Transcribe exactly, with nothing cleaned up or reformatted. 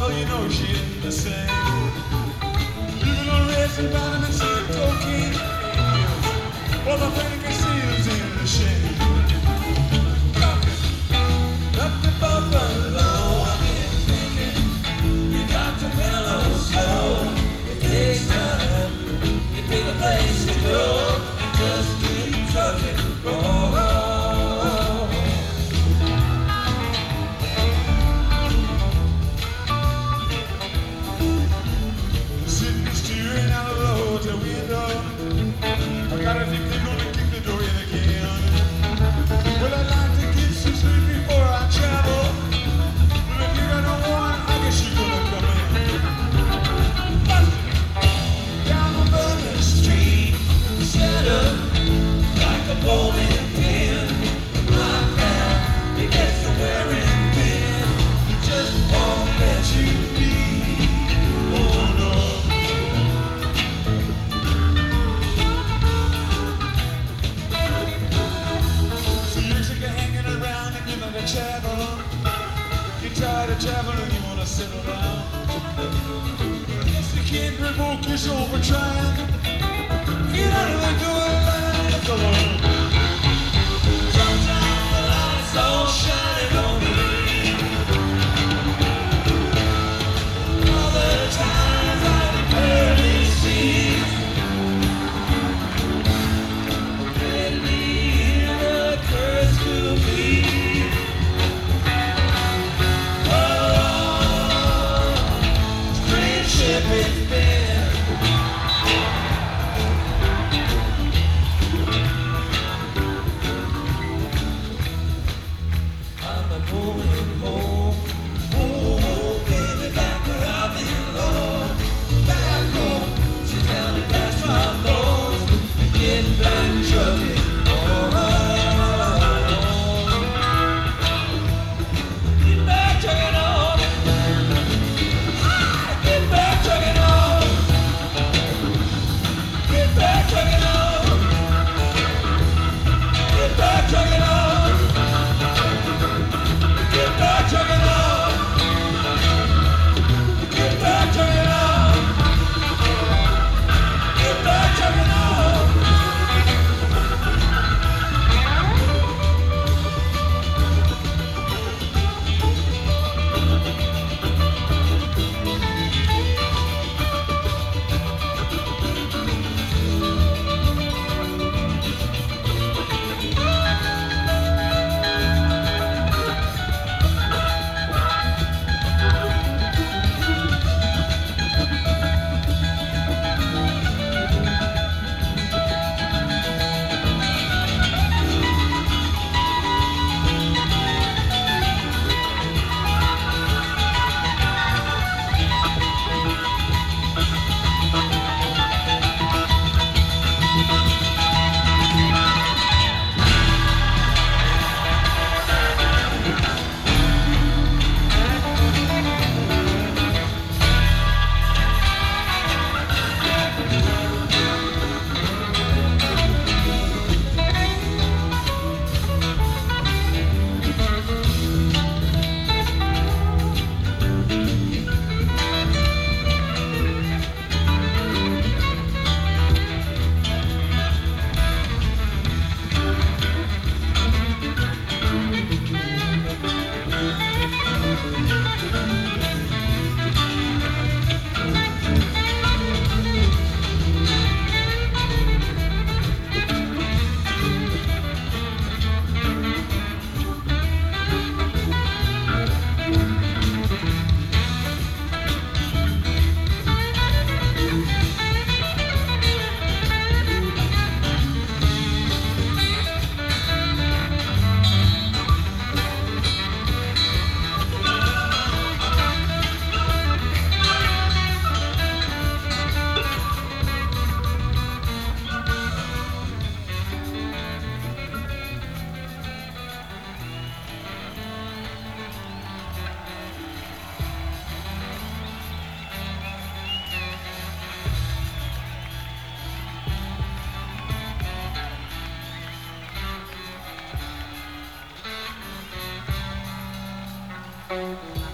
well, you know she isn't the same. Living on rest and vitamin C and cocaine. Well, the thing I see is in the shame. Up the buffalo, I've been thinking. You got to mellow slow. It takes time. You pick a place to go. Just keep trucking. Oh, oh. The window. I gotta think they're gonna kick the door in again. Well, I'd like to get some sleep before I travel. But if you got no one, I guess you're gonna come in. Down on Butler Street, set up like a bowling pin. Right now, you get somewhere in bed. Just won't let you be. Oh no. Travel. You're tired of traveling, you wanna settle down. Yes, you can't revoke your soul for trying. Get out of the door and let go. Sometimes the light's all shining on me. All the times I've barely seen. Barely hear the curse to be. It's been. I'm a going home, home, home, baby, back where I belong. Back home, sit down and pass my nose, get back trucking. Oh, get back trucking on. Get back trucking on. Get back trucking on. Get back trucking on. Get back trucking on. Get back trucking on. Get back trucking on. Thank you.